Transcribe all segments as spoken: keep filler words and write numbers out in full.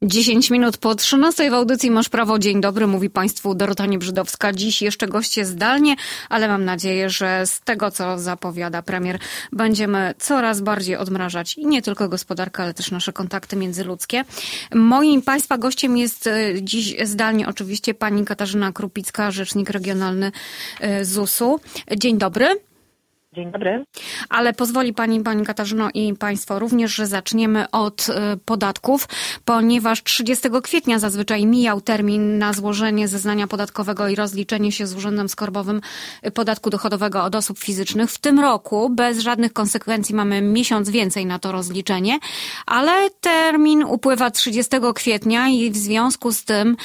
dziesięć minut po trzynastej w audycji Masz Prawo. Dzień dobry, mówi Państwu Dorota Niebrzydowska. Dziś jeszcze goście zdalnie, ale mam nadzieję, że z tego, co zapowiada premier, będziemy coraz bardziej odmrażać i nie tylko gospodarkę, ale też nasze kontakty międzyludzkie. Moim Państwa gościem jest dziś zdalnie oczywiście pani Katarzyna Krupicka, rzecznik regionalny zusu. Dzień dobry. Dzień dobry. Ale pozwoli Pani, Pani Katarzyno i Państwo również, że zaczniemy od podatków, ponieważ trzydziestego kwietnia zazwyczaj mijał termin na złożenie zeznania podatkowego i rozliczenie się z Urzędem Skarbowym podatku dochodowego od osób fizycznych. W tym roku bez żadnych konsekwencji mamy miesiąc więcej na to rozliczenie, ale termin upływa trzydziestego kwietnia i w związku z tym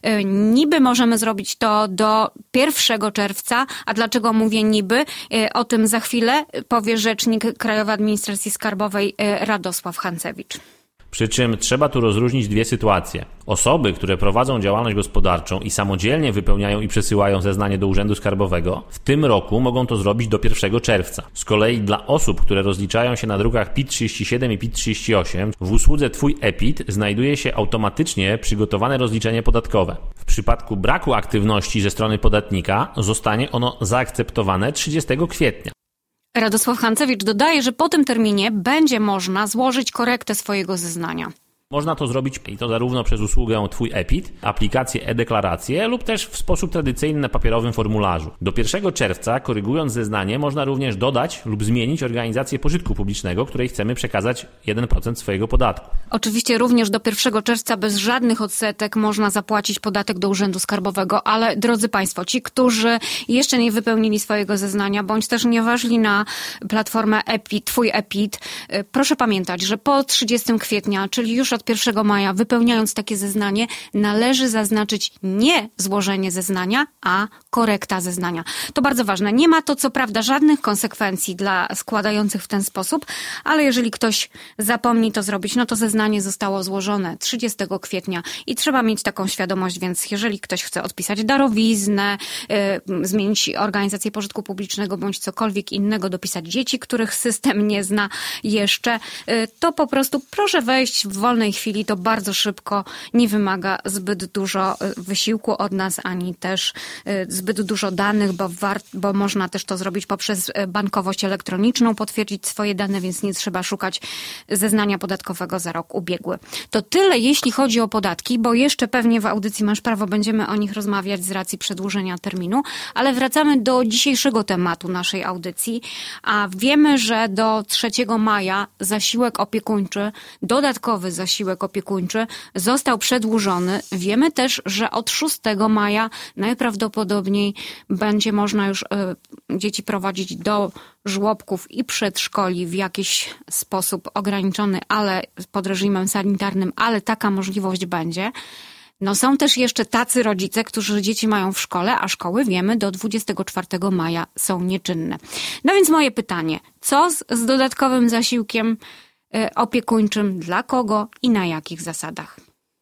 niby możemy zrobić to do pierwszego czerwca. A dlaczego mówię niby? O tym za chwilę powie rzecznik Krajowej Administracji Skarbowej Radosław Hancewicz. Przy czym trzeba tu rozróżnić dwie sytuacje. Osoby, które prowadzą działalność gospodarczą i samodzielnie wypełniają i przesyłają zeznanie do Urzędu Skarbowego, w tym roku mogą to zrobić do pierwszego czerwca. Z kolei dla osób, które rozliczają się na drukach P I T trzydzieści siedem i P I T trzydzieści osiem, w usłudze Twój e-P I T znajduje się automatycznie przygotowane rozliczenie podatkowe. W przypadku braku aktywności ze strony podatnika zostanie ono zaakceptowane trzydziestego kwietnia. Radosław Hancewicz dodaje, że po tym terminie będzie można złożyć korektę swojego zeznania. Można to zrobić i to zarówno przez usługę Twój e-P I T, aplikację e-deklarację lub też w sposób tradycyjny na papierowym formularzu. Do pierwszego czerwca, korygując zeznanie, można również dodać lub zmienić organizację pożytku publicznego, której chcemy przekazać jeden procent swojego podatku. Oczywiście również do pierwszego czerwca bez żadnych odsetek można zapłacić podatek do Urzędu Skarbowego, ale drodzy Państwo, ci, którzy jeszcze nie wypełnili swojego zeznania, bądź też nie weszli na platformę e-P I T, Twój e-P I T, proszę pamiętać, że po trzydziestego kwietnia, czyli już od pierwszego maja, wypełniając takie zeznanie, należy zaznaczyć nie złożenie zeznania, a korekta zeznania. To bardzo ważne. Nie ma to co prawda żadnych konsekwencji dla składających w ten sposób, ale jeżeli ktoś zapomni to zrobić, no to zeznanie zostało złożone trzydziestego kwietnia i trzeba mieć taką świadomość, więc jeżeli ktoś chce odpisać darowiznę, yy, zmienić organizację pożytku publicznego bądź cokolwiek innego, dopisać dzieci, których system nie zna jeszcze, yy, to po prostu proszę wejść w wolnej chwili, to bardzo szybko, nie wymaga zbyt dużo wysiłku od nas, ani też zbyt dużo danych, bo, war, bo można też to zrobić poprzez bankowość elektroniczną, potwierdzić swoje dane, więc nie trzeba szukać zeznania podatkowego za rok ubiegły. To tyle, jeśli chodzi o podatki, bo jeszcze pewnie w audycji Masz Prawo będziemy o nich rozmawiać z racji przedłużenia terminu, ale wracamy do dzisiejszego tematu naszej audycji, a wiemy, że do trzeciego maja zasiłek opiekuńczy, dodatkowy zasiłek Zasiłek opiekuńczy został przedłużony. Wiemy też, że od szóstego maja najprawdopodobniej będzie można już y, dzieci prowadzić do żłobków i przedszkoli w jakiś sposób ograniczony, ale pod reżimem sanitarnym, ale taka możliwość będzie. No są też jeszcze tacy rodzice, którzy dzieci mają w szkole, a szkoły, wiemy, do dwudziestego czwartego maja są nieczynne. No więc moje pytanie, co z, z dodatkowym zasiłkiem opiekuńczym, dla kogo i na jakich zasadach?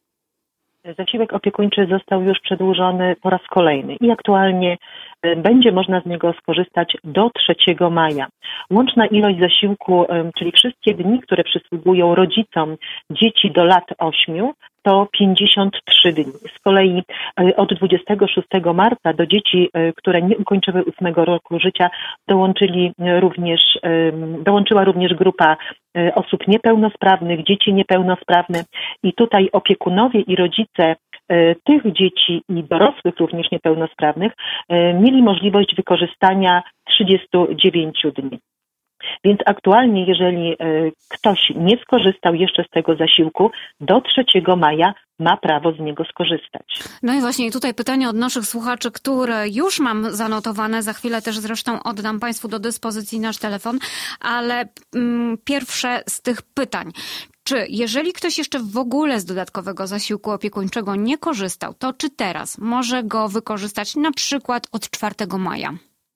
Zasiłek opiekuńczy został już przedłużony po raz kolejny i aktualnie będzie można z niego skorzystać do trzeciego maja. Łączna ilość zasiłku, czyli wszystkie dni, które przysługują rodzicom dzieci do lat ośmiu, to pięćdziesiąt trzy dni. Z kolei od dwudziestego szóstego marca do dzieci, które nie ukończyły ósmego roku życia, dołączyli również, dołączyła również grupa osób niepełnosprawnych, dzieci niepełnosprawne i tutaj opiekunowie i rodzice tych dzieci i dorosłych również niepełnosprawnych mieli możliwość wykorzystania trzydziestu dziewięciu dni. Więc aktualnie, jeżeli ktoś nie skorzystał jeszcze z tego zasiłku, do trzeciego maja ma prawo z niego skorzystać. No i właśnie tutaj pytanie od naszych słuchaczy, które już mam zanotowane, za chwilę też zresztą oddam Państwu do dyspozycji nasz telefon, ale mm, pierwsze z tych pytań. Czy jeżeli ktoś jeszcze w ogóle z dodatkowego zasiłku opiekuńczego nie korzystał, to czy teraz może go wykorzystać na przykład od czwartego maja?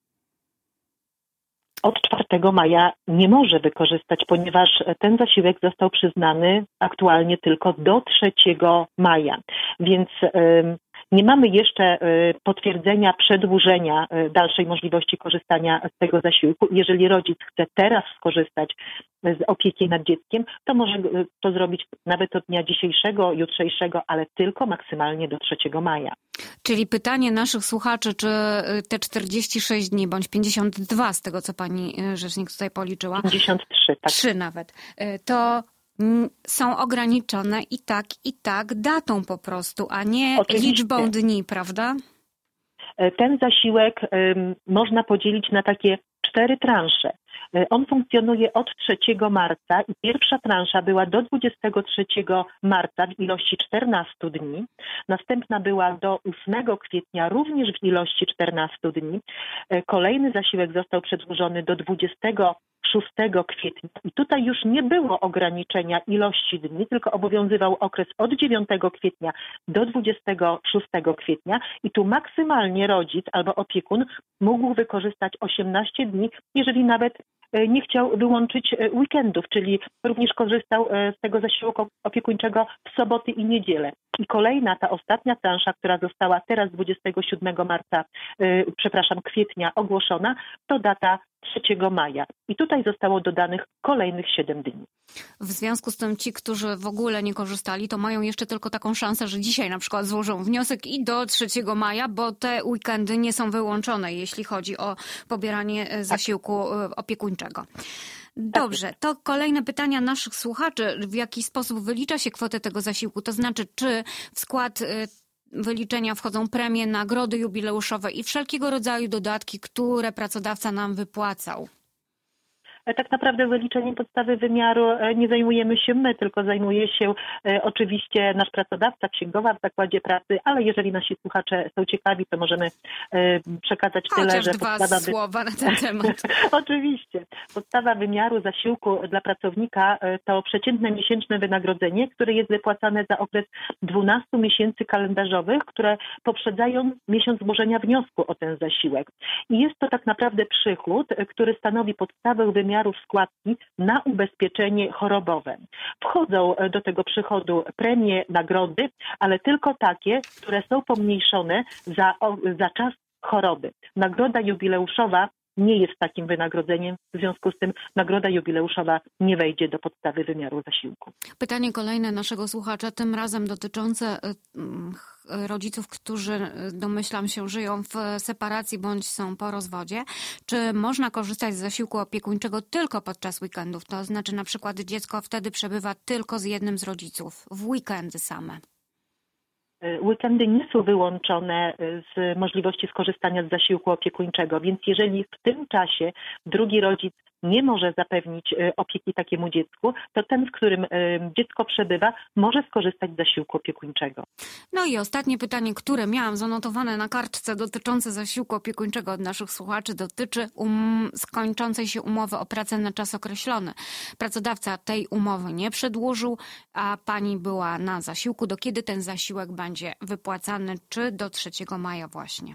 Od czwartego maja nie może wykorzystać, ponieważ ten zasiłek został przyznany aktualnie tylko do trzeciego maja. Więc Nie mamy jeszcze potwierdzenia przedłużenia dalszej możliwości korzystania z tego zasiłku. Jeżeli rodzic chce teraz skorzystać z opieki nad dzieckiem, to może to zrobić nawet od dnia dzisiejszego, jutrzejszego, ale tylko maksymalnie do trzeciego maja. Czyli pytanie naszych słuchaczy, czy te czterdzieści sześć dni, bądź pięćdziesiąt dwa z tego, co pani rzecznik tutaj policzyła. pięćdziesiąt trzy, tak. Trzy nawet. To są ograniczone i tak, i tak datą po prostu, a nie Oczywiście. liczbą dni, prawda? Ten zasiłek um, można podzielić na takie cztery transze. On funkcjonuje od trzeciego marca i pierwsza transza była do dwudziestego trzeciego marca w ilości czternastu dni. Następna była do ósmego kwietnia również w ilości czternastu dni. Kolejny zasiłek został przedłużony do dwudziestego szóstego kwietnia i tutaj już nie było ograniczenia ilości dni, tylko obowiązywał okres od dziewiątego kwietnia do dwudziestego szóstego kwietnia i tu maksymalnie rodzic albo opiekun mógł wykorzystać osiemnaście dni, jeżeli nawet nie chciał wyłączyć weekendów, czyli również korzystał z tego zasiłku opiekuńczego w soboty i niedzielę. I kolejna, ta ostatnia transza, która została teraz dwudziestego siódmego marca, yy, przepraszam, kwietnia ogłoszona, to data trzeciego maja. I tutaj zostało dodanych kolejnych siedem dni. W związku z tym ci, którzy w ogóle nie korzystali, to mają jeszcze tylko taką szansę, że dzisiaj na przykład złożą wniosek i do trzeciego maja, bo te weekendy nie są wyłączone, jeśli chodzi o pobieranie zasiłku opiekuńczego. Dobrze, to kolejne pytania naszych słuchaczy. W jaki sposób wylicza się kwotę tego zasiłku? To znaczy, czy w skład wyliczenia wchodzą premie, nagrody jubileuszowe i wszelkiego rodzaju dodatki, które pracodawca nam wypłacał? Tak naprawdę wyliczeniem podstawy wymiaru nie zajmujemy się my, tylko zajmuje się e, oczywiście nasz pracodawca, księgowa w zakładzie pracy, ale jeżeli nasi słuchacze są ciekawi, to możemy e, przekazać Chociaż tyle, że dwa podstawa słowa na ten temat. Oczywiście. Podstawa wymiaru zasiłku dla pracownika to przeciętne miesięczne wynagrodzenie, które jest wypłacane za okres dwunastu miesięcy kalendarzowych, które poprzedzają miesiąc złożenia wniosku o ten zasiłek. I jest to tak naprawdę przychód, który stanowi podstawę wymiaru składki na ubezpieczenie chorobowe. Wchodzą do tego przychodu premie, nagrody, ale tylko takie, które są pomniejszone za, za czas choroby. Nagroda jubileuszowa nie jest takim wynagrodzeniem, w związku z tym nagroda jubileuszowa nie wejdzie do podstawy wymiaru zasiłku. Pytanie kolejne naszego słuchacza, tym razem dotyczące rodziców, którzy, domyślam się, żyją w separacji bądź są po rozwodzie. Czy można korzystać z zasiłku opiekuńczego tylko podczas weekendów? To znaczy na przykład dziecko wtedy przebywa tylko z jednym z rodziców, w weekendy same. Weekendy nie są wyłączone z możliwości skorzystania z zasiłku opiekuńczego, więc jeżeli w tym czasie drugi rodzic nie może zapewnić opieki takiemu dziecku, to ten, w którym dziecko przebywa, może skorzystać z zasiłku opiekuńczego. No i ostatnie pytanie, które miałam zanotowane na kartce dotyczące zasiłku opiekuńczego od naszych słuchaczy, dotyczy um, skończącej się umowy o pracę na czas określony. Pracodawca tej umowy nie przedłużył, a pani była na zasiłku. Do kiedy ten zasiłek będzie wypłacany? Czy do trzeciego maja właśnie?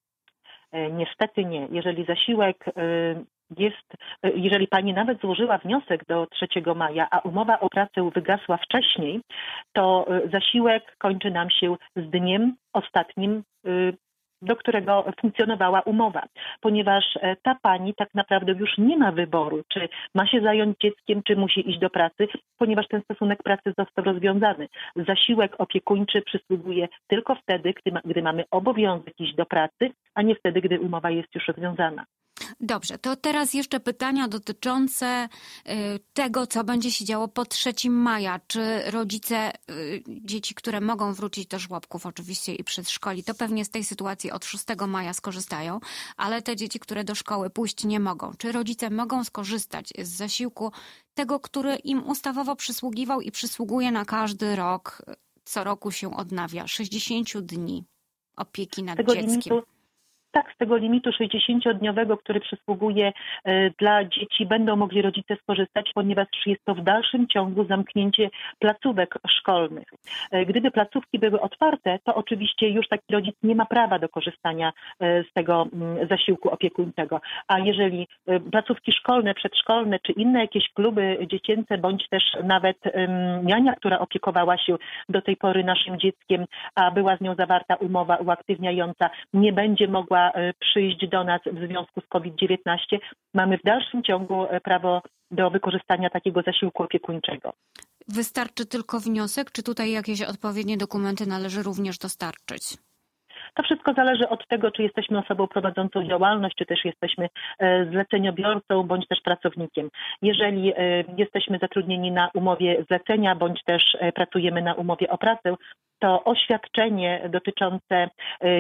Niestety nie. Jeżeli zasiłek jest, jeżeli pani nawet złożyła wniosek do trzeciego maja, a umowa o pracę wygasła wcześniej, to zasiłek kończy nam się z dniem ostatnim, do którego funkcjonowała umowa, ponieważ ta pani tak naprawdę już nie ma wyboru, czy ma się zająć dzieckiem, czy musi iść do pracy, ponieważ ten stosunek pracy został rozwiązany. Zasiłek opiekuńczy przysługuje tylko wtedy, gdy, ma, gdy mamy obowiązek iść do pracy, a nie wtedy, gdy umowa jest już rozwiązana. Dobrze, to teraz jeszcze pytania dotyczące tego, co będzie się działo po trzeciego maja. Czy rodzice dzieci, które mogą wrócić do żłobków oczywiście i przedszkoli, to pewnie z tej sytuacji od szóstego maja skorzystają, ale te dzieci, które do szkoły pójść nie mogą. Czy rodzice mogą skorzystać z zasiłku tego, który im ustawowo przysługiwał i przysługuje na każdy rok, co roku się odnawia, sześćdziesiąt dni opieki nad tego dzieckiem? Limitu... Tak, z tego limitu sześćdziesięciodniowego, który przysługuje dla dzieci, będą mogli rodzice skorzystać, ponieważ jest to w dalszym ciągu zamknięcie placówek szkolnych. Gdyby placówki były otwarte, to oczywiście już taki rodzic nie ma prawa do korzystania z tego zasiłku opiekuńczego. A jeżeli placówki szkolne, przedszkolne czy inne jakieś kluby dziecięce, bądź też nawet niania, która opiekowała się do tej pory naszym dzieckiem, a była z nią zawarta umowa uaktywniająca, nie będzie mogła przyjść do nas w związku z COVID dziewiętnaście, mamy w dalszym ciągu prawo do wykorzystania takiego zasiłku opiekuńczego. Wystarczy tylko wniosek, czy tutaj jakieś odpowiednie dokumenty należy również dostarczyć? To wszystko zależy od tego, czy jesteśmy osobą prowadzącą działalność, czy też jesteśmy zleceniobiorcą, bądź też pracownikiem. Jeżeli jesteśmy zatrudnieni na umowie zlecenia, bądź też pracujemy na umowie o pracę, to oświadczenie dotyczące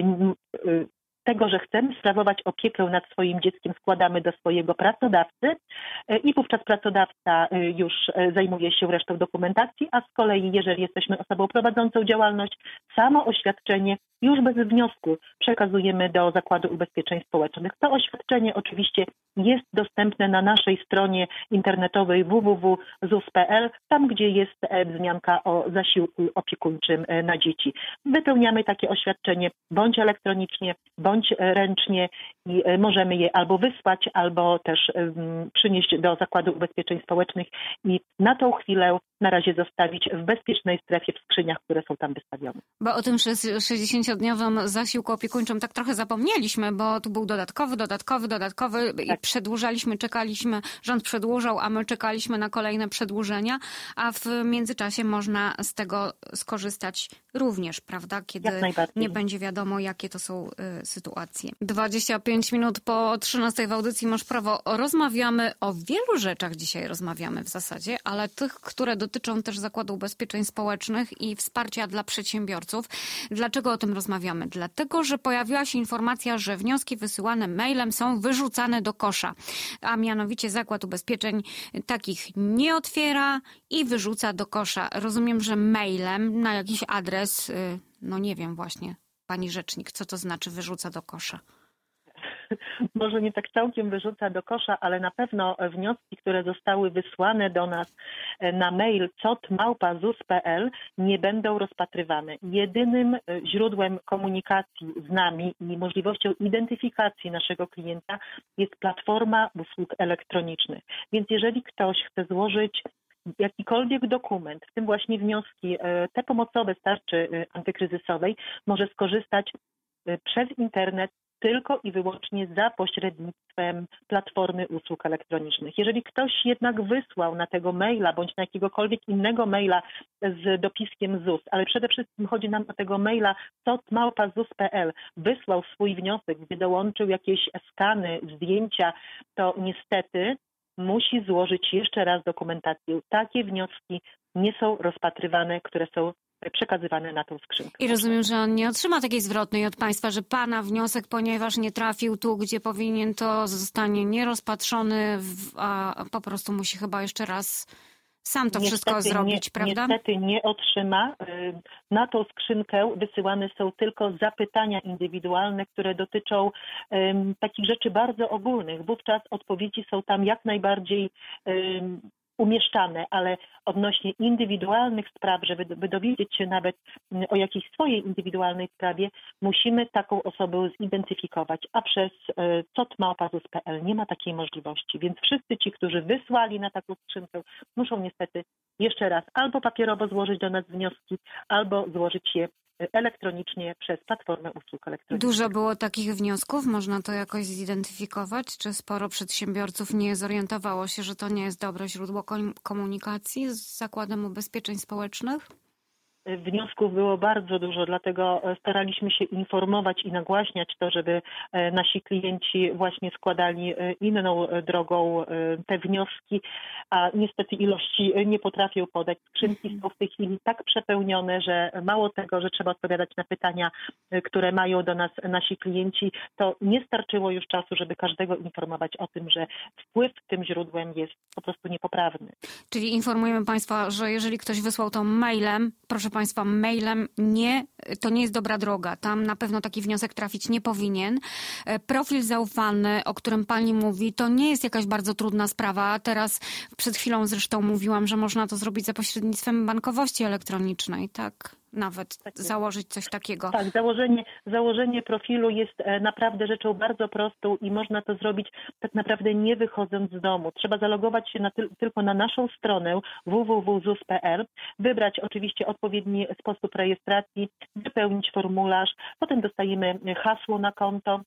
tego, że chcemy sprawować opiekę nad swoim dzieckiem, składamy do swojego pracodawcy i wówczas pracodawca już zajmuje się resztą dokumentacji, a z kolei jeżeli jesteśmy osobą prowadzącą działalność, samo oświadczenie już bez wniosku przekazujemy do Zakładu Ubezpieczeń Społecznych. To oświadczenie oczywiście jest dostępne na naszej stronie internetowej w w w kropka z u s kropka p l, tam gdzie jest wzmianka o zasiłku opiekuńczym na dzieci. Wypełniamy takie oświadczenie bądź elektronicznie, bądź ręcznie i możemy je albo wysłać, albo też um, przynieść do Zakładu Ubezpieczeń Społecznych i na tą chwilę na razie zostawić w bezpiecznej strefie w skrzyniach, które są tam wystawione. Bo o tym sześćdziesięciodniowym zasiłku opiekuńczym tak trochę zapomnieliśmy, bo tu był dodatkowy, dodatkowy, dodatkowy tak. I przedłużaliśmy, czekaliśmy, rząd przedłużał, a my czekaliśmy na kolejne przedłużenia, a w międzyczasie można z tego skorzystać również, prawda? Kiedy nie będzie wiadomo, jakie to są y, sytuacje. dwadzieścia pięć minut po trzynastej w audycji Masz Prawo. Rozmawiamy o wielu rzeczach dzisiaj rozmawiamy w zasadzie, ale tych, które dotyczą też Zakładu Ubezpieczeń Społecznych i wsparcia dla przedsiębiorców. Dlaczego o tym rozmawiamy? Dlatego, że pojawiła się informacja, że wnioski wysyłane mailem są wyrzucane do kosza, a mianowicie Zakład Ubezpieczeń takich nie otwiera i wyrzuca do kosza. Rozumiem, że mailem na jakiś adres, no nie wiem właśnie, pani rzecznik, co to znaczy wyrzuca do kosza? Może nie tak całkiem wyrzuca do kosza, ale na pewno wnioski, które zostały wysłane do nas na mail c o t małpa z u s kropka p l nie będą rozpatrywane. Jedynym źródłem komunikacji z nami i możliwością identyfikacji naszego klienta jest platforma usług elektronicznych. Więc jeżeli ktoś chce złożyć jakikolwiek dokument, w tym właśnie wnioski, te pomocowe z tarczy antykryzysowej, może skorzystać przez internet tylko i wyłącznie za pośrednictwem platformy usług elektronicznych. Jeżeli ktoś jednak wysłał na tego maila bądź na jakiegokolwiek innego maila z dopiskiem Z U S, ale przede wszystkim chodzi nam o tego maila c o t małpa z u s kropka p l, wysłał swój wniosek, gdzie dołączył jakieś skany, zdjęcia, to niestety musi złożyć jeszcze raz dokumentację. Takie wnioski nie są rozpatrywane, które są przekazywane na tą skrzynkę. I rozumiem, że on nie otrzyma takiej zwrotnej od państwa, że pana wniosek, ponieważ nie trafił tu, gdzie powinien, to zostanie nierozpatrzony, a po prostu musi chyba jeszcze raz sam to niestety wszystko zrobić, nie, prawda? Niestety nie otrzyma. Na tą skrzynkę wysyłane są tylko zapytania indywidualne, które dotyczą um, takich rzeczy bardzo ogólnych. Wówczas odpowiedzi są tam jak najbardziej um, umieszczane, ale odnośnie indywidualnych spraw, żeby by dowiedzieć się nawet o jakiejś swojej indywidualnej sprawie, musimy taką osobę zidentyfikować, a przez c o t małpa z u s kropka p l nie ma takiej możliwości. Więc wszyscy ci, którzy wysłali na taką skrzynkę, muszą niestety jeszcze raz albo papierowo złożyć do nas wnioski, albo złożyć je elektronicznie przez platformę usług elektronicznych. Dużo było takich wniosków? Można to jakoś zidentyfikować? Czy sporo przedsiębiorców nie zorientowało się, że to nie jest dobre źródło komunikacji z Zakładem Ubezpieczeń Społecznych? Wniosków było bardzo dużo, dlatego staraliśmy się informować i nagłaśniać to, żeby nasi klienci właśnie składali inną drogą te wnioski, a niestety ilości nie potrafią podać. Skrzynki są w tej chwili tak przepełnione, że mało tego, że trzeba odpowiadać na pytania, które mają do nas nasi klienci, to nie starczyło już czasu, żeby każdego informować o tym, że wpływ tym źródłem jest po prostu niepoprawny. Czyli informujemy Państwa, że jeżeli ktoś wysłał to mailem, proszę Państwa, Państwa, mailem nie, to nie jest dobra droga. Tam na pewno taki wniosek trafić nie powinien. Profil zaufany, o którym Pani mówi, to nie jest jakaś bardzo trudna sprawa. Teraz przed chwilą zresztą mówiłam, że można to zrobić za pośrednictwem bankowości elektronicznej, tak? Nawet tak założyć coś takiego. Tak, założenie, założenie profilu jest naprawdę rzeczą bardzo prostą i można to zrobić tak naprawdę nie wychodząc z domu. Trzeba zalogować się na ty- tylko na naszą stronę w w w kropka z u s kropka p l, wybrać oczywiście odpowiedni sposób rejestracji, wypełnić formularz, potem dostajemy hasło na konto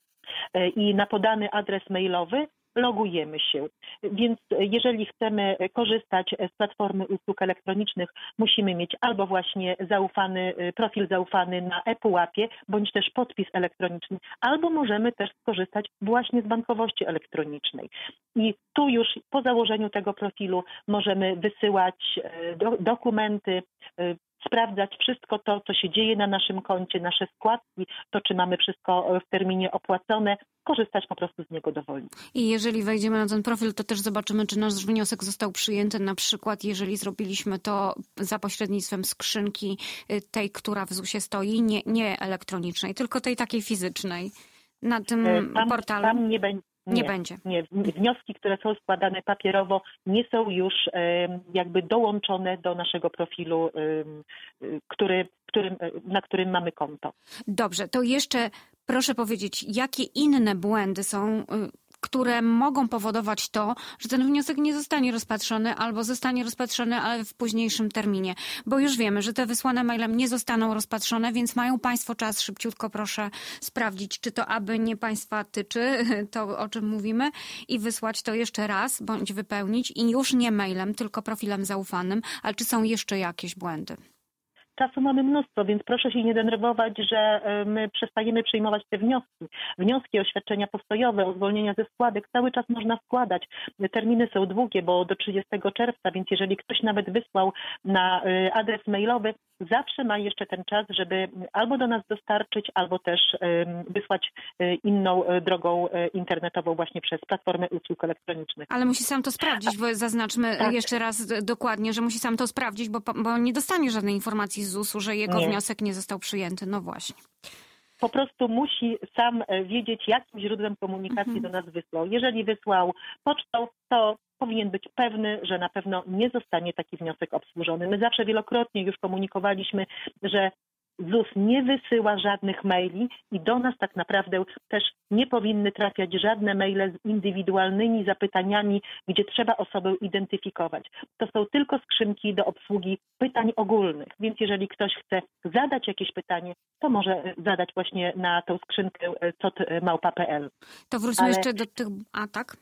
i na podany adres mailowy logujemy się. Więc jeżeli chcemy korzystać z platformy usług elektronicznych, musimy mieć albo właśnie zaufany, profil zaufany na ePUAP-ie, bądź też podpis elektroniczny, albo możemy też skorzystać właśnie z bankowości elektronicznej. I tu już po założeniu tego profilu możemy wysyłać do, dokumenty, sprawdzać wszystko to, co się dzieje na naszym koncie, nasze składki, to czy mamy wszystko w terminie opłacone, korzystać po prostu z niego dowolnie. I jeżeli wejdziemy na ten profil, to też zobaczymy, czy nasz wniosek został przyjęty, na przykład jeżeli zrobiliśmy to za pośrednictwem skrzynki tej, która w zusie stoi, nie, nie elektronicznej, tylko tej takiej fizycznej. Na tym tam, portalu tam nie będzie. Nie, nie będzie. Nie, wnioski, które są składane papierowo, nie są już um, jakby dołączone do naszego profilu, um, który, którym, na którym mamy konto. Dobrze, to jeszcze proszę powiedzieć, jakie inne błędy są, które mogą powodować to, że ten wniosek nie zostanie rozpatrzony albo zostanie rozpatrzony, ale w późniejszym terminie. Bo już wiemy, że te wysłane mailem nie zostaną rozpatrzone, więc mają Państwo czas, szybciutko proszę sprawdzić, czy to aby nie Państwa tyczy, to o czym mówimy, i wysłać to jeszcze raz, bądź wypełnić i już nie mailem, tylko profilem zaufanym. Ale czy są jeszcze jakieś błędy? Czasu mamy mnóstwo, więc proszę się nie denerwować, że my przestajemy przyjmować te wnioski. Wnioski, oświadczenia postojowe, o zwolnienia ze składek cały czas można składać. Terminy są długie, bo do trzydziestego czerwca, więc jeżeli ktoś nawet wysłał na adres mailowy, zawsze ma jeszcze ten czas, żeby albo do nas dostarczyć, albo też wysłać inną drogą internetową właśnie przez platformę usług elektronicznych. Ale musi sam to sprawdzić, bo zaznaczmy tak. jeszcze raz dokładnie, że musi sam to sprawdzić, bo, bo nie dostanie żadnej informacji z zusu, że jego nie. wniosek nie został przyjęty. No właśnie. Po prostu musi sam wiedzieć, jakim źródłem komunikacji mhm. do nas wysłał. Jeżeli wysłał pocztą, to powinien być pewny, że na pewno nie zostanie taki wniosek obsłużony. My zawsze wielokrotnie już komunikowaliśmy, że Z U S nie wysyła żadnych maili i do nas tak naprawdę też nie powinny trafiać żadne maile z indywidualnymi zapytaniami, gdzie trzeba osobę identyfikować. To są tylko skrzynki do obsługi pytań ogólnych, więc jeżeli ktoś chce zadać jakieś pytanie, to może zadać właśnie na tą skrzynkę c o t małpa kropka p l. To wróćmy Ale... jeszcze do tych... A tak?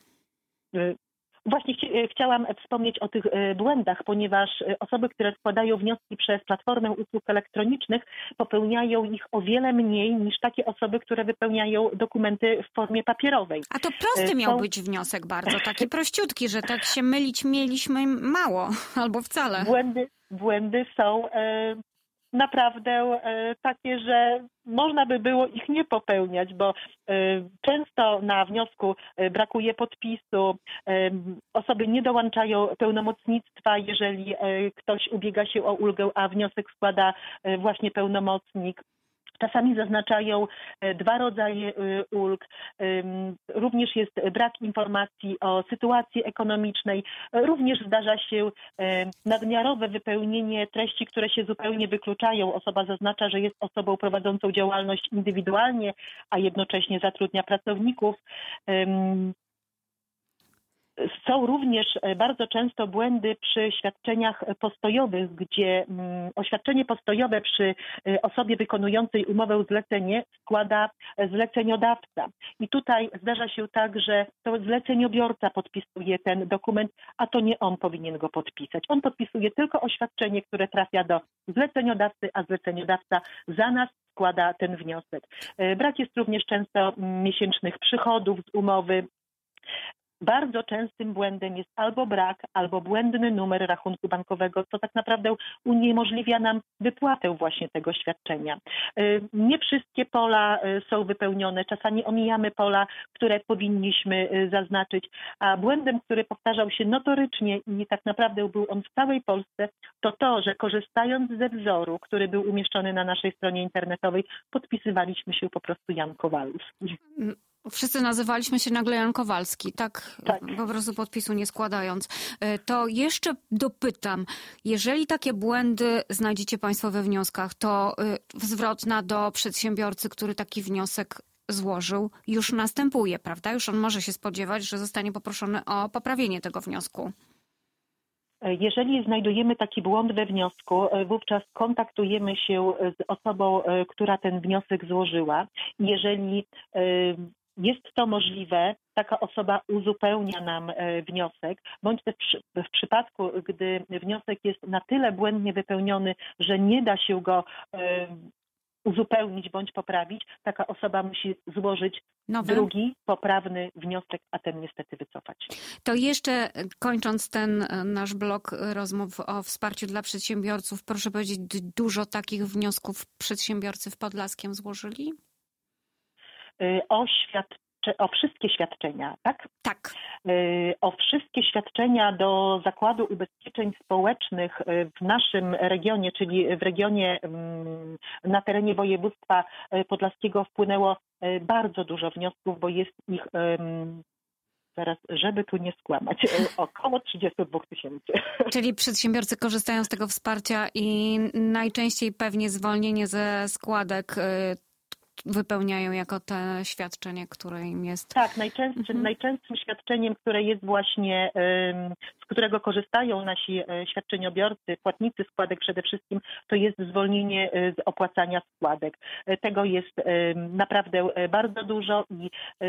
Właśnie chci- chciałam wspomnieć o tych błędach, ponieważ osoby, które składają wnioski przez platformę usług elektronicznych, popełniają ich o wiele mniej niż takie osoby, które wypełniają dokumenty w formie papierowej. A to prosty miał Są... być wniosek bardzo, taki prościutki, że tak się mylić mieliśmy mało albo wcale. Błędy, błędy są e, naprawdę e, takie, że można by było ich nie popełniać, bo y, często na wniosku y, brakuje podpisu, y, osoby nie dołączają pełnomocnictwa, jeżeli y, ktoś ubiega się o ulgę, a wniosek składa y, właśnie pełnomocnik. Czasami zaznaczają dwa rodzaje ulg. Również jest brak informacji o sytuacji ekonomicznej. Również zdarza się nadmiarowe wypełnienie treści, które się zupełnie wykluczają. Osoba zaznacza, że jest osobą prowadzącą działalność indywidualnie, a jednocześnie zatrudnia pracowników. Są również bardzo często błędy przy świadczeniach postojowych, gdzie oświadczenie postojowe przy osobie wykonującej umowę zlecenie składa zleceniodawca. I tutaj zdarza się tak, że to zleceniobiorca podpisuje ten dokument, a to nie on powinien go podpisać. On podpisuje tylko oświadczenie, które trafia do zleceniodawcy, a zleceniodawca za nas składa ten wniosek. Brak jest również często miesięcznych przychodów z umowy. bardzo częstym błędem jest albo brak, albo błędny numer rachunku bankowego, co tak naprawdę uniemożliwia nam wypłatę właśnie tego świadczenia. Nie wszystkie pola są wypełnione, czasami omijamy pola, które powinniśmy zaznaczyć, a błędem, który powtarzał się notorycznie i tak naprawdę był on w całej Polsce, to to, że korzystając ze wzoru, który był umieszczony na naszej stronie internetowej, podpisywaliśmy się po prostu Jan Kowalski. Wszyscy nazywaliśmy się nagle Jan Kowalski, tak, tak po prostu podpisu nie składając. To jeszcze dopytam, jeżeli takie błędy znajdziecie Państwo we wnioskach, to zwrotna do przedsiębiorcy, który taki wniosek złożył, już następuje, prawda? Już on może się spodziewać, że zostanie poproszony o poprawienie tego wniosku. Jeżeli znajdujemy taki błąd we wniosku, wówczas kontaktujemy się z osobą, która ten wniosek złożyła. Jeżeli jest to możliwe, taka osoba uzupełnia nam wniosek, bądź też w przypadku, gdy wniosek jest na tyle błędnie wypełniony, że nie da się go uzupełnić bądź poprawić, taka osoba musi złożyć Nowy. drugi, poprawny wniosek, a ten niestety wycofać. To jeszcze kończąc ten nasz blok rozmów o wsparciu dla przedsiębiorców, proszę powiedzieć, dużo takich wniosków przedsiębiorcy w Podlaskiem złożyli? O świadczenia. O wszystkie świadczenia, tak? Tak. O wszystkie świadczenia do Zakładu Ubezpieczeń Społecznych w naszym regionie, czyli w regionie na terenie województwa podlaskiego wpłynęło bardzo dużo wniosków, bo jest ich, zaraz, żeby tu nie skłamać, około trzydzieści dwa tysięcy. Czyli przedsiębiorcy korzystają z tego wsparcia i najczęściej pewnie zwolnienie ze składek wypełniają jako te świadczenie, które im jest... Tak, najczęstszym, mhm. najczęstszym świadczeniem, które jest właśnie, z którego korzystają nasi świadczeniobiorcy, płatnicy składek przede wszystkim, to jest zwolnienie z opłacania składek. Tego jest naprawdę bardzo dużo i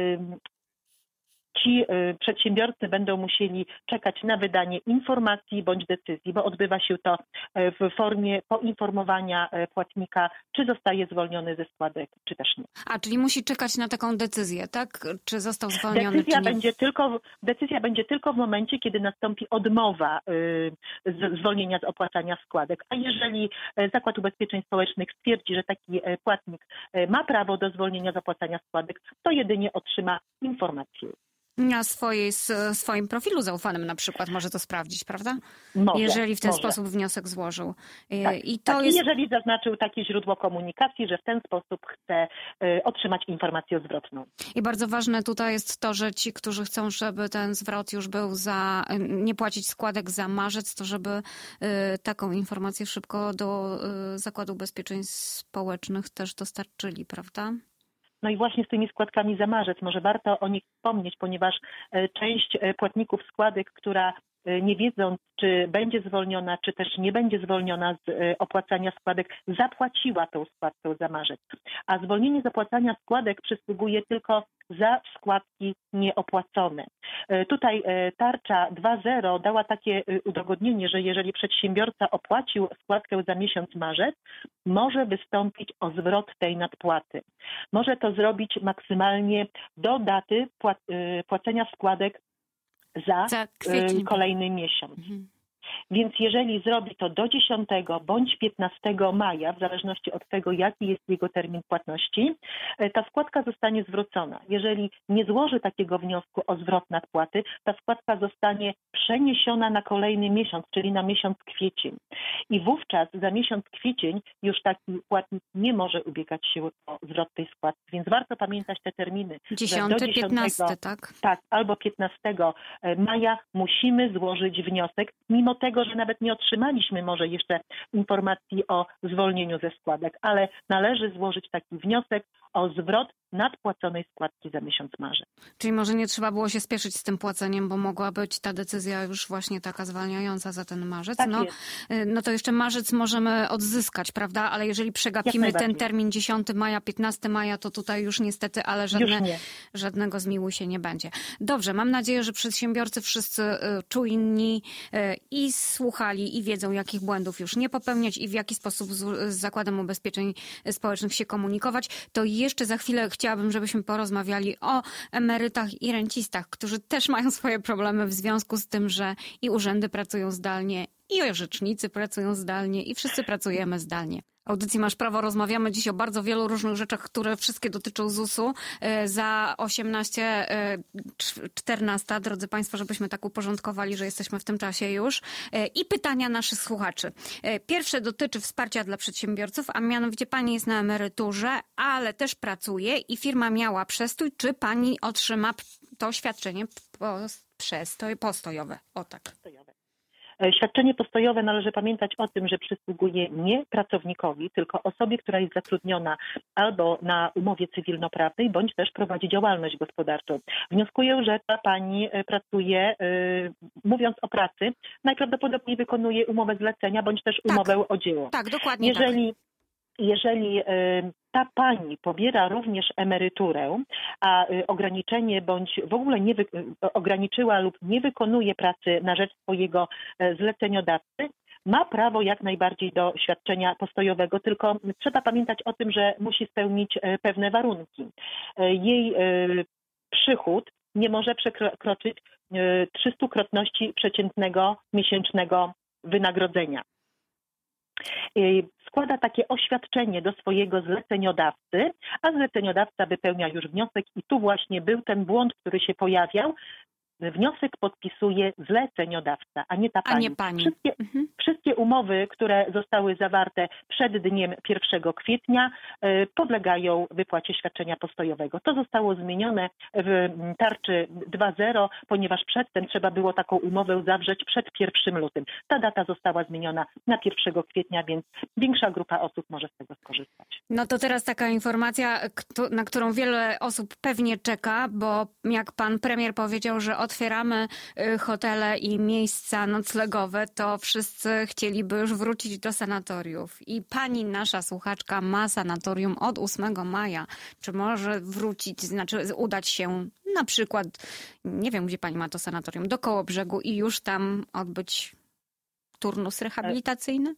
ci przedsiębiorcy będą musieli czekać na wydanie informacji bądź decyzji, bo odbywa się to w formie poinformowania płatnika, czy zostaje zwolniony ze składek, czy też nie. A, czyli musi czekać na taką decyzję, tak? Czy został zwolniony, decyzja czy nie? Będzie tylko, decyzja będzie tylko w momencie, kiedy nastąpi odmowa y, z, zwolnienia z opłacania składek. A jeżeli Zakład Ubezpieczeń Społecznych stwierdzi, że taki płatnik ma prawo do zwolnienia z opłacania składek, to jedynie otrzyma informację. Na swojej, swoim profilu zaufanym na przykład może to sprawdzić, prawda? Może, jeżeli w ten może. sposób wniosek złożył. Tak, I to tak. jest... I jeżeli zaznaczył takie źródło komunikacji, że w ten sposób chce y, otrzymać informację zwrotną. I bardzo ważne tutaj jest to, że ci, którzy chcą, żeby ten zwrot już był za, nie płacić składek za marzec, to żeby y, taką informację szybko do y, Zakładu Ubezpieczeń Społecznych też dostarczyli, prawda? No i właśnie z tymi składkami za marzec może warto o nich wspomnieć, ponieważ część płatników składek, która nie wiedząc, czy będzie zwolniona, czy też nie będzie zwolniona z opłacania składek, zapłaciła tą składkę za marzec. A zwolnienie z opłacania składek przysługuje tylko za składki nieopłacone. Tutaj tarcza dwa zero dała takie udogodnienie, że jeżeli przedsiębiorca opłacił składkę za miesiąc marzec, może wystąpić o zwrot tej nadpłaty. Może to zrobić maksymalnie do daty płacenia składek za, za kolejny miesiąc. Mhm. Więc jeżeli zrobi to do dziesiątego bądź piętnastego maja, w zależności od tego, jaki jest jego termin płatności, ta składka zostanie zwrócona. Jeżeli nie złoży takiego wniosku o zwrot nadpłaty, ta składka zostanie przeniesiona na kolejny miesiąc, czyli na miesiąc kwiecień. I wówczas za miesiąc kwiecień już taki płatnik nie może ubiegać się o zwrot tej składki. Więc warto pamiętać te terminy. dziesiąty, piętnasty, tak? Tak, albo piętnastego maja musimy złożyć wniosek, mimo tego, że nawet nie otrzymaliśmy może jeszcze informacji o zwolnieniu ze składek, ale należy złożyć taki wniosek o zwrot nadpłaconej składki za miesiąc marzec. Czyli może nie trzeba było się spieszyć z tym płaceniem, bo mogła być ta decyzja już właśnie taka zwalniająca za ten marzec. Tak no, jest. no to jeszcze marzec możemy odzyskać, prawda? Ale jeżeli przegapimy ten termin dziesiątego maja, piętnastego maja, to tutaj już niestety, ale żadne, żadnego zmiłuj się nie będzie. Dobrze, mam nadzieję, że przedsiębiorcy wszyscy czujni i słuchali i wiedzą, jakich błędów już nie popełniać i w jaki sposób z Zakładem Ubezpieczeń Społecznych się komunikować. To jeszcze za chwilę chciałabym chciałabym, żebyśmy porozmawiali o emerytach i rencistach, którzy też mają swoje problemy w związku z tym, że i urzędy pracują zdalnie, i orzecznicy pracują zdalnie, i wszyscy pracujemy zdalnie. Audycji Masz Prawo rozmawiamy dziś o bardzo wielu różnych rzeczach, które wszystkie dotyczą zusu. Za osiemnaście czternaście, drodzy Państwo, żebyśmy tak uporządkowali, że jesteśmy w tym czasie już. I pytania naszych słuchaczy. Pierwsze dotyczy wsparcia dla przedsiębiorców, a mianowicie pani jest na emeryturze, ale też pracuje i firma miała przestój. Czy pani otrzyma to świadczenie przestój, postojowe? O tak. Postojowe. Świadczenie postojowe należy pamiętać o tym, że przysługuje nie pracownikowi, tylko osobie, która jest zatrudniona albo na umowie cywilnoprawnej, bądź też prowadzi działalność gospodarczą. Wnioskuję, że ta pani pracuje, yy, mówiąc o pracy, najprawdopodobniej wykonuje umowę zlecenia, bądź też umowę tak, o dzieło. Tak, dokładnie Jeżeli tak. Jeżeli y, ta pani pobiera również emeryturę, a y, ograniczenie bądź w ogóle nie wy, y, ograniczyła lub nie wykonuje pracy na rzecz swojego y, zleceniodawcy, ma prawo jak najbardziej do świadczenia postojowego, tylko trzeba pamiętać o tym, że musi spełnić y, pewne warunki. Y, jej y, przychód nie może przekroczyć y, trzystukrotności przeciętnego miesięcznego wynagrodzenia. Składa takie oświadczenie do swojego zleceniodawcy, a zleceniodawca wypełnia już wniosek i tu właśnie był ten błąd, który się pojawiał. Wniosek podpisuje zleceniodawca, a nie ta pani. A nie pani. Wszystkie, mhm. wszystkie umowy, które zostały zawarte przed dniem pierwszego kwietnia y, podlegają wypłacie świadczenia postojowego. To zostało zmienione w tarczy dwa zero, ponieważ przedtem trzeba było taką umowę zawrzeć przed pierwszym lutym. Ta data została zmieniona na pierwszego kwietnia, więc większa grupa osób może z tego skorzystać. No to teraz taka informacja, na którą wiele osób pewnie czeka, bo jak pan premier powiedział, że otwieramy hotele i miejsca noclegowe, to wszyscy chcieliby już wrócić do sanatoriów. I pani, nasza słuchaczka, ma sanatorium od ósmego maja. Czy może wrócić, znaczy udać się na przykład, nie wiem, gdzie pani ma to sanatorium, do Kołobrzegu i już tam odbyć turnus rehabilitacyjny?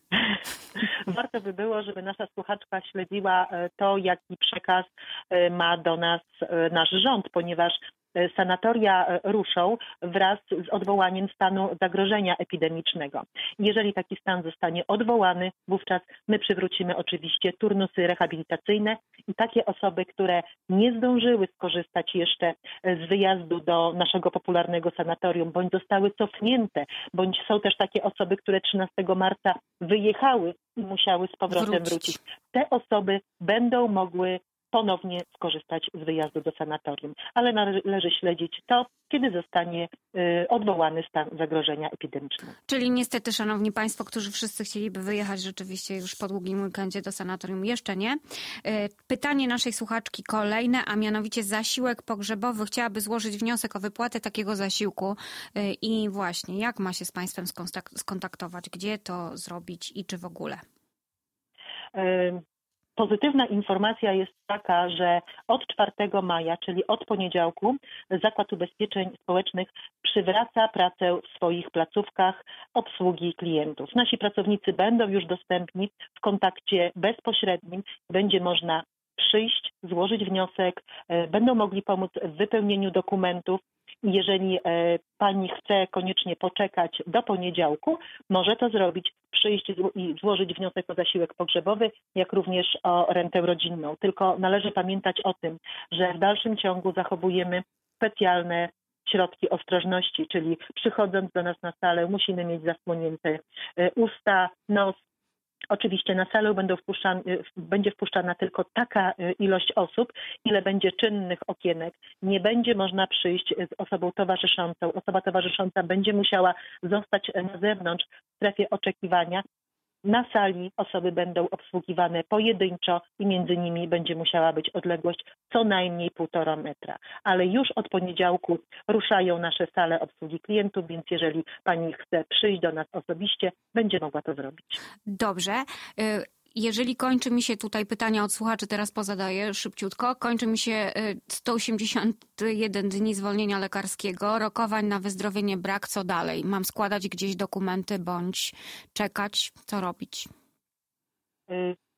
Warto by było, żeby nasza słuchaczka śledziła to, jaki przekaz ma do nas nasz rząd, ponieważ sanatoria ruszą wraz z odwołaniem stanu zagrożenia epidemicznego. Jeżeli taki stan zostanie odwołany, wówczas my przywrócimy oczywiście turnusy rehabilitacyjne i takie osoby, które nie zdążyły skorzystać jeszcze z wyjazdu do naszego popularnego sanatorium, bądź zostały cofnięte, bądź są też takie osoby, które trzynastego marca wyjechały i musiały z powrotem wrócić. wrócić. Te osoby będą mogły ponownie skorzystać z wyjazdu do sanatorium. Ale należy śledzić to, kiedy zostanie y, odwołany stan zagrożenia epidemicznego. Czyli niestety, szanowni państwo, którzy wszyscy chcieliby wyjechać rzeczywiście już po długim weekendzie do sanatorium, jeszcze nie. Y, pytanie naszej słuchaczki kolejne, a mianowicie zasiłek pogrzebowy. Chciałaby złożyć wniosek o wypłatę takiego zasiłku y, i właśnie, jak ma się z państwem skontaktować, gdzie to zrobić i czy w ogóle? Y- Pozytywna informacja jest taka, że od czwartego maja, czyli od poniedziałku, Zakład Ubezpieczeń Społecznych przywraca pracę w swoich placówkach obsługi klientów. Nasi pracownicy będą już dostępni w kontakcie bezpośrednim. Będzie można przyjść, złożyć wniosek, będą mogli pomóc w wypełnieniu dokumentów. Jeżeli pani chce koniecznie poczekać do poniedziałku, może to zrobić, przyjść i złożyć wniosek o zasiłek pogrzebowy, jak również o rentę rodzinną. Tylko należy pamiętać o tym, że w dalszym ciągu zachowujemy specjalne środki ostrożności, czyli przychodząc do nas na salę musimy mieć zasłonięte usta, nos. Oczywiście na salę będą wpuszczane, będzie wpuszczana tylko taka ilość osób, ile będzie czynnych okienek. Nie będzie można przyjść z osobą towarzyszącą. Osoba towarzysząca będzie musiała zostać na zewnątrz w strefie oczekiwania. Na sali osoby będą obsługiwane pojedynczo i między nimi będzie musiała być odległość co najmniej półtora metra. Ale już od poniedziałku ruszają nasze sale obsługi klientów, więc jeżeli pani chce przyjść do nas osobiście, będzie mogła to zrobić. Dobrze. Jeżeli kończy mi się tutaj pytania od słuchaczy, teraz pozadaję szybciutko, kończy mi się sto osiemdziesiąt jeden dni zwolnienia lekarskiego, rokowań na wyzdrowienie brak, co dalej? Mam składać gdzieś dokumenty bądź czekać? Co robić? Ze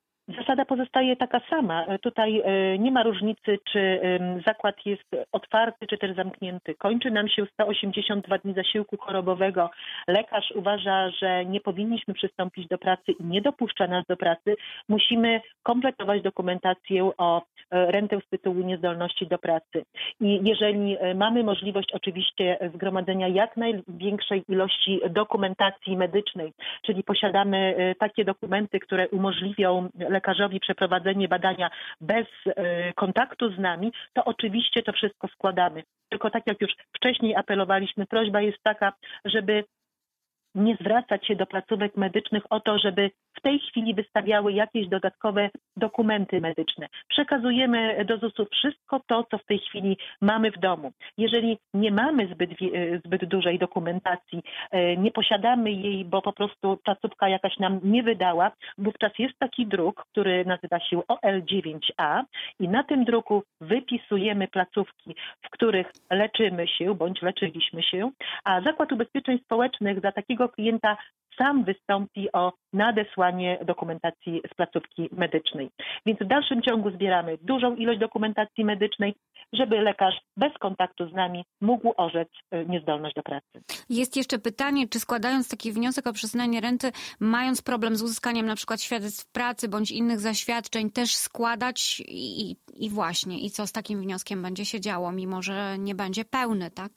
zasada pozostaje taka sama. Tutaj nie ma różnicy, czy zakład jest otwarty, czy też zamknięty. Kończy nam się sto osiemdziesiąt dwa dni zasiłku chorobowego. Lekarz uważa, że nie powinniśmy przystąpić do pracy i nie dopuszcza nas do pracy. Musimy kompletować dokumentację o rentę z tytułu niezdolności do pracy. I jeżeli mamy możliwość oczywiście zgromadzenia jak największej ilości dokumentacji medycznej, czyli posiadamy takie dokumenty, które umożliwią lekarzowi przeprowadzenie badania bez kontaktu z nami, to oczywiście to wszystko składamy. Tylko tak jak już wcześniej apelowaliśmy, prośba jest taka, żeby nie zwracać się do placówek medycznych o to, żeby w tej chwili wystawiały jakieś dodatkowe dokumenty medyczne. Przekazujemy do zusu wszystko to, co w tej chwili mamy w domu. Jeżeli nie mamy zbyt, zbyt dużej dokumentacji, nie posiadamy jej, bo po prostu placówka jakaś nam nie wydała, wówczas jest taki druk, który nazywa się O L dziewięć A i na tym druku wypisujemy placówki, w których leczymy się bądź leczyliśmy się, a Zakład Ubezpieczeń Społecznych za takiego klienta sam wystąpi o nadesłanie dokumentacji z placówki medycznej. Więc w dalszym ciągu zbieramy dużą ilość dokumentacji medycznej, żeby lekarz bez kontaktu z nami mógł orzec niezdolność do pracy. Jest jeszcze pytanie, czy składając taki wniosek o przyznanie renty, mając problem z uzyskaniem na przykład świadectw pracy bądź innych zaświadczeń, też składać i, i właśnie, i co z takim wnioskiem będzie się działo, mimo że nie będzie pełny, tak?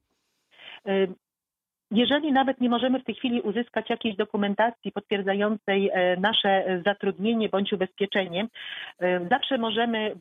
Y- Jeżeli nawet nie możemy w tej chwili uzyskać jakiejś dokumentacji potwierdzającej nasze zatrudnienie bądź ubezpieczenie, zawsze możemy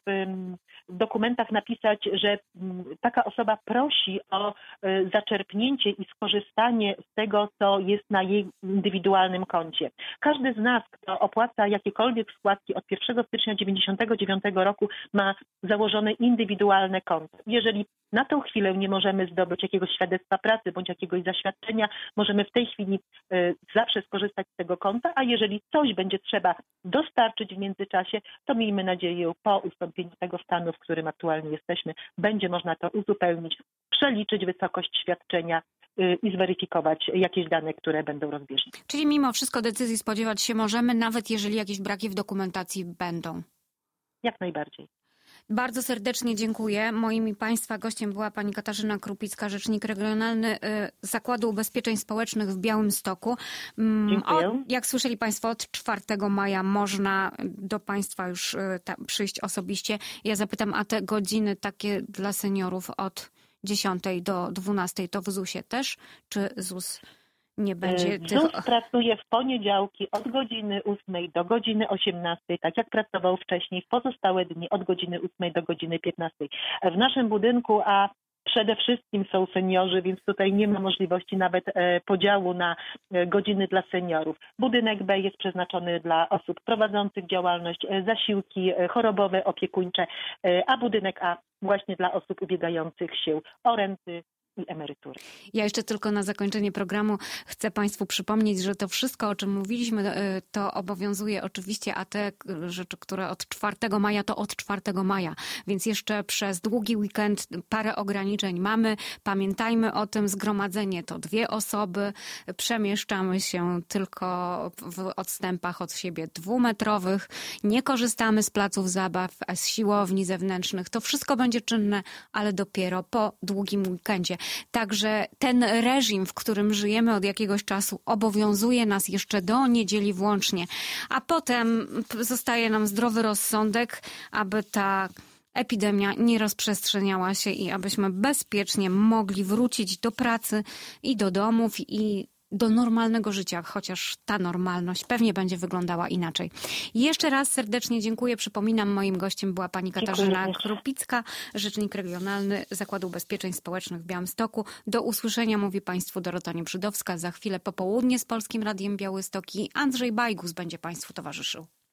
w dokumentach napisać, że taka osoba prosi o zaczerpnięcie i skorzystanie z tego, co jest na jej indywidualnym koncie. Każdy z nas, kto opłaca jakiekolwiek składki od pierwszego stycznia dziewięćdziesiątego dziewiątego roku, ma założone indywidualne konto. Jeżeli na tę chwilę nie możemy zdobyć jakiegoś świadectwa pracy bądź jakiegoś zaświadczenia, możemy w tej chwili y, zawsze skorzystać z tego konta, a jeżeli coś będzie trzeba dostarczyć w międzyczasie, to miejmy nadzieję, po ustąpieniu tego stanu, w którym aktualnie jesteśmy, będzie można to uzupełnić, przeliczyć wysokość świadczenia y, i zweryfikować jakieś dane, które będą rozbieżne. Czyli mimo wszystko decyzji spodziewać się możemy, nawet jeżeli jakieś braki w dokumentacji będą. Jak najbardziej. Bardzo serdecznie dziękuję. Moim i Państwa gościem była pani Katarzyna Krupicka, rzecznik regionalny Zakładu Ubezpieczeń Społecznych w Białymstoku. Dziękuję. Od, jak słyszeli Państwo, od czwartego maja można do Państwa już ta, przyjść osobiście. Ja zapytam, a te godziny takie dla seniorów od dziesiątej do dwunastej to w zusie też? Czy ZUS nie będzie tych... ZUS pracuje w poniedziałki od godziny ósmej do godziny osiemnastej, tak jak pracował wcześniej, w pozostałe dni od godziny ósmej do godziny piętnastej. W naszym budynku, a przede wszystkim są seniorzy, więc tutaj nie ma możliwości nawet podziału na godziny dla seniorów. Budynek B jest przeznaczony dla osób prowadzących działalność, zasiłki chorobowe, opiekuńcze, a budynek A właśnie dla osób ubiegających się o renty i emerytury. Ja jeszcze tylko na zakończenie programu chcę Państwu przypomnieć, że to wszystko, o czym mówiliśmy, to obowiązuje oczywiście, a te rzeczy, które od czwartego maja, to od czwartego maja. Więc jeszcze przez długi weekend parę ograniczeń mamy. Pamiętajmy o tym, zgromadzenie to dwie osoby. Przemieszczamy się tylko w odstępach od siebie dwumetrowych. Nie korzystamy z placów zabaw, z siłowni zewnętrznych. To wszystko będzie czynne, ale dopiero po długim weekendzie. Także ten reżim, w którym żyjemy od jakiegoś czasu, obowiązuje nas jeszcze do niedzieli włącznie. A potem zostaje nam zdrowy rozsądek, aby ta epidemia nie rozprzestrzeniała się i abyśmy bezpiecznie mogli wrócić do pracy i do domów i do normalnego życia, chociaż ta normalność pewnie będzie wyglądała inaczej. Jeszcze raz serdecznie dziękuję. Przypominam, moim gościem była pani Katarzyna Krupicka, rzecznik regionalny Zakładu Ubezpieczeń Społecznych w Białymstoku. Do usłyszenia, mówi Państwu Dorota Niebrzydowska. Za chwilę popołudnie z Polskim Radiem Białystok i Andrzej Bajgus będzie Państwu towarzyszył.